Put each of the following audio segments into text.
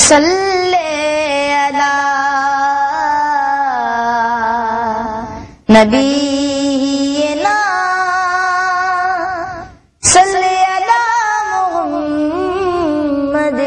صلی علی نبینا صلی علی محمد.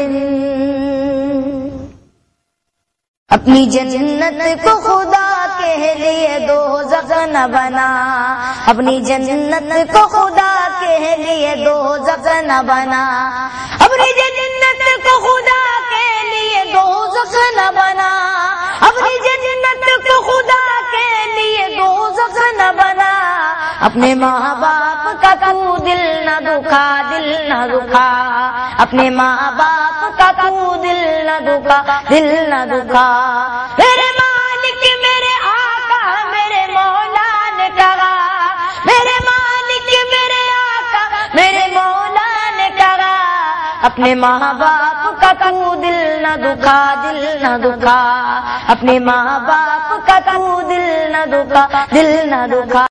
اپنی جنت کو خدا کے لیے دوزخ نہ بنا، اپنی جنت کو خدا کے لیے دوزخ نہ بنا، اپنی جنت کو خدا کے لیے دوزخ نہ بنا، اپنی جنت کو خدا کے لیے دوزخ نہ بنا. اپنے ماں باپ کا تو دل نہ دکھا، دل نہ دکھا، اپنے ماں باپ کا تو دل نہ دکھا، دل نہ دکھا. میرے مالک میرے آقا میرے مولا نے کہا، میرے مالک میرے آقا میرے مولا نے کہا، اپنے ماں باپ کا تو دل نہ دکھا، دل نہ دکھا، اپنے ماں باپ کا تو دل نہ دکھا، دل نہ دکھا.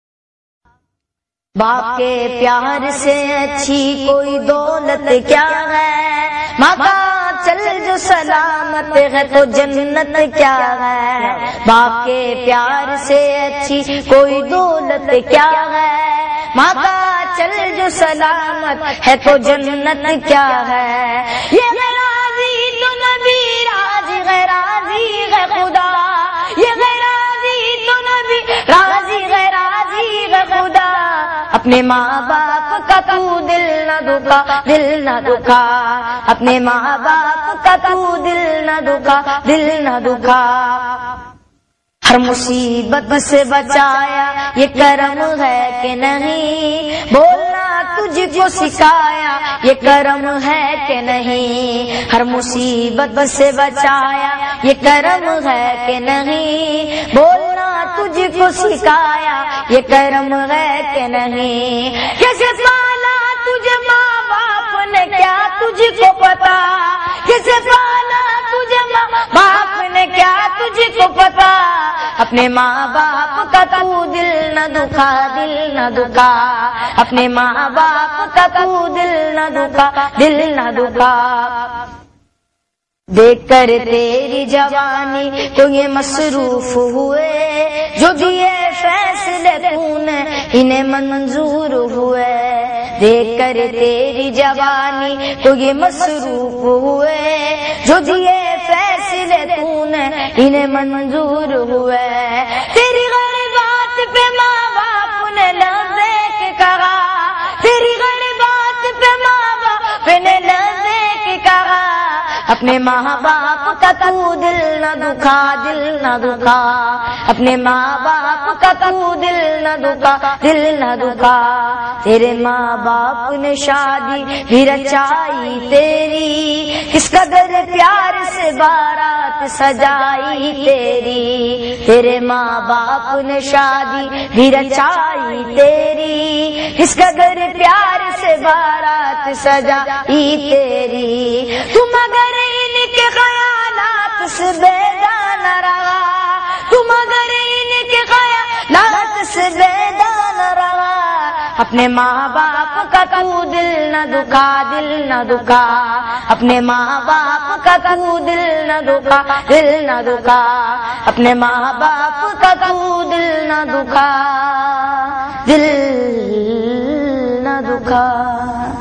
باپ کے پیار سے اچھی کوئی دولت کیا ہے، ماں کا چل جو سلامت ہے تو جنت کیا ہے. باپ کے پیار سے اچھی کوئی دولت کیا ہے، ماں کا چل جو سلامت ہے تو جنت کیا ہے. یہ غیراضی تو نبی راضی غیراضی ہے خدا، یہ غیراضی تو نبی راضی غیراضی ہے خدا. اپنے ماں باپ کا تو دل نہ دکھا، دل نہ دکھا، اپنے ماں باپ کا تو دل نہ دکھا، دل نہ دکھا. ہر مصیبت سے بچایا یہ کرم ہے کہ نہیں، بولنا تجھ کو سکھایا یہ کرم ہے کہ نہیں. ہر مصیبت سے بچایا یہ کرم ہے کہ نہیں، بولنا تجھ کو سکھایا یہ کرم ہے کہ نہیں. کیسے پالا تجھے ماں باپ نے کیا تجھ کو پتا، کیسے پالا تجھے ماں باپ نے کیا تجھ کو پتا. اپنے ماں باپ کا تو دل نہ دکھا، دل نہ دکھا، اپنے ماں باپ کا تو دل نہ دکھا، دل نہ دکھا. دیکھ کر تیری جوانی کو یہ مصروف ہوئے، جو دیے فیصلے تو نے انہیں منظور ہوئے. دیکھ کر تیری جوانی کو یہ مصروف ہوئے، جو دیے فیصلے تو نے انہیں منظور ہوئے. تیری غیر بات پہ ماں باپ نے لبیک کہا، تیری غیر بات پہ ماں باپ نے لبیک کہا. اپنے ماں باپ کا تو دل نہ دکھا، دل نہ دکھا، اپنے ماں باپ کا تو دل نہ دکھا، دل نہ دکھا. تیرے ماں باپ نے شادی بھی رچائی تیری، کس قدر پیار سے بارات سجائی تیری. تیرے ماں باپ نے شادی بھی رچائی تیری، کس قدر پیار سے بارات سجائی تیری. تم اگر ان کے خیالات سے بیدار نہ رہا، تم اگر ان کے خیالات سے بیدار نہ رہا، اپنے ماں باپ کا تو دل نہ دکھا، دل نہ دکھا، اپنے ماں باپ کا تو دل نہ دکھا، دل نہ دکھا، اپنے ماں باپ کا تو دل نہ دکھا، دل نہ دکھا.